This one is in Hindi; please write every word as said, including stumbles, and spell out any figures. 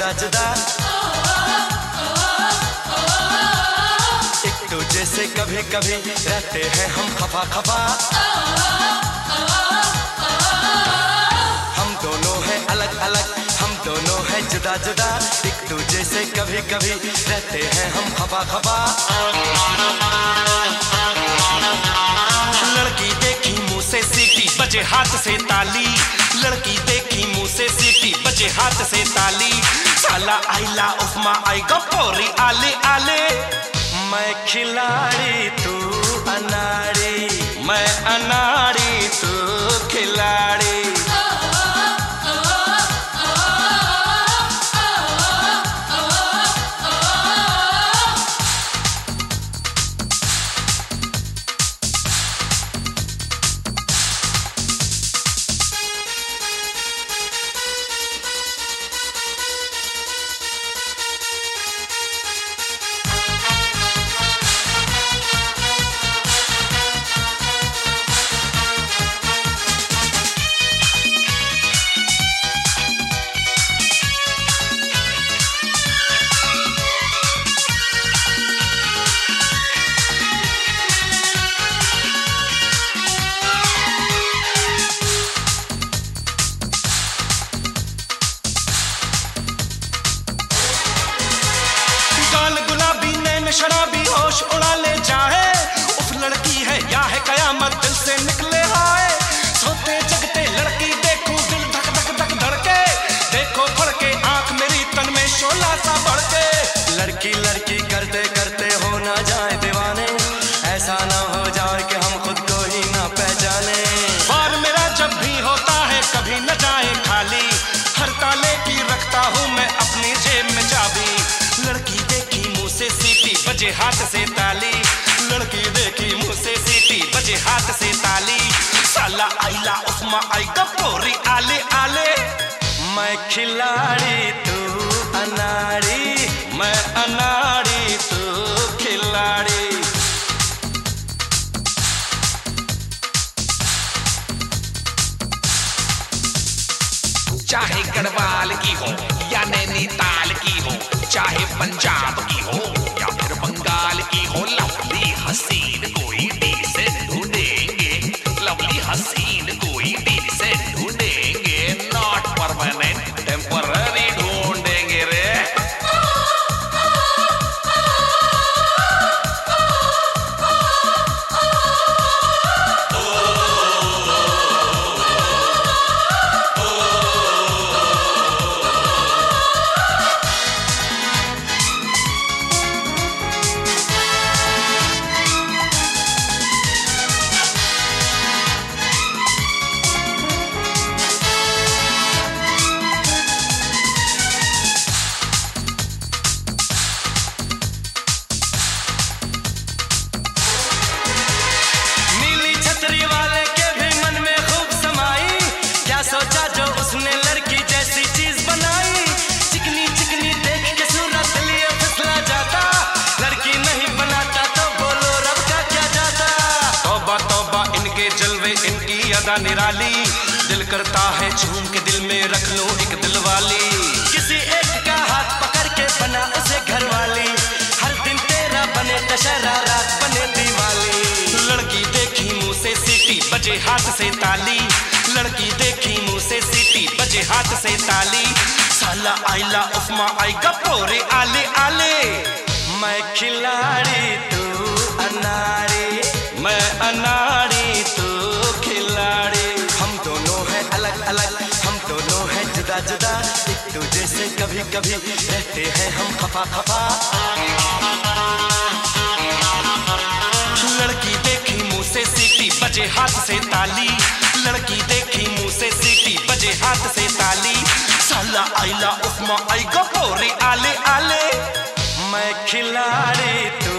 जुदा जुदा, एक दूजे से कभी कभी रहते हैं हम खफा खफा। हम दोनों हैं अलग अलग, हम दोनों हैं जुदा जुदा, एक दूजे से कभी कभी रहते हैं हम खफा खफा। लड़की देखी मुंह से सीटी बजे हाथ से ताली, लड़की देखी मुंह से सीटी बजे हाथ से ताली। साला आइला उस्मा आई गपोरी आले आले, मैं खिलाड़ी तू अनाड़ी, मैं अनाड़ी तू खिलाड़ी। शराबी होश उड़ा ले जाए, उस लड़की है या है कयामत दिल से निकले आए। सोते जगते लड़की देखूं दिल धक धक धक धड़के, देखो फड़के आंख मेरी तन में शोला सा बढ़के। लड़की लड़की करते करते हो ना जाए दीवाने, ऐसा ना हो जाए कि हम खुद को ही ना पहचाने। बार मेरा जब भी होता है कभी न जाए खाली, हर ताले की रखता हूँ मैं अपनी जेब में चाबी। लड़की देखी मुंह से सीटी बजे हाथ से ताली, लड़की देखी मुंह से सीटी बजे हाथ से ताली। साला आइला उस्मा आई गपोरी आले आले, मैं खिलाड़ी तू अनाड़ी, मैं अनाड़ी तू खिलाड़ी। चाहे गढ़वाल की हो या नैनीताल की हो, चाहे पंजाब की हो या फिर बंगाल की हो, लवली हसीन कोई डिसेंट ढूंढेंगे, लवली हसीन कोई डिसेंट ढूंढेंगे। नॉट परमानेंट टेम्पररी ढूंढेंगे रे। सोचा जो उसने लड़की जैसी चीज बनाई, चिकनी चिकनी देख के सूरत लिए फिसला जाता, लड़की नहीं बनाता तो बोलो रब का क्या जाता। तौबा तौबा इनके जलवे इनकी अदा निराली, दिल करता है झूम के दिल में रख लो एक दिल वाली। किसी एक का हाथ पकड़ के बना उसे घर वाली, हर दिन तेरा बने दशहरा रात बने दिवाली। लड़की देखी मुंह से सीटी बजे हाथ से ताली, लड़की देखी मुंह से सीटी बजे हाथ से ताली। साला आइला उस्मा आई गपोरे आले आले, मैं खिलाड़ी तू अनाड़ी, मैं अनाड़ी तू खिलाड़ी। हम दोनों हैं अलग अलग, हम दोनों हैं जुदा जुदा, एक दूजे से कभी कभी रहते हैं हम खफा खफा। लड़की देखी मुंह से सीटी बजे हाथ से ताली, लड़की देखी मुंह से सीटी बजे हाथ से ताली। साला आइला उस्मा आई गपोरी आले आले, मैं खिलाड़ी।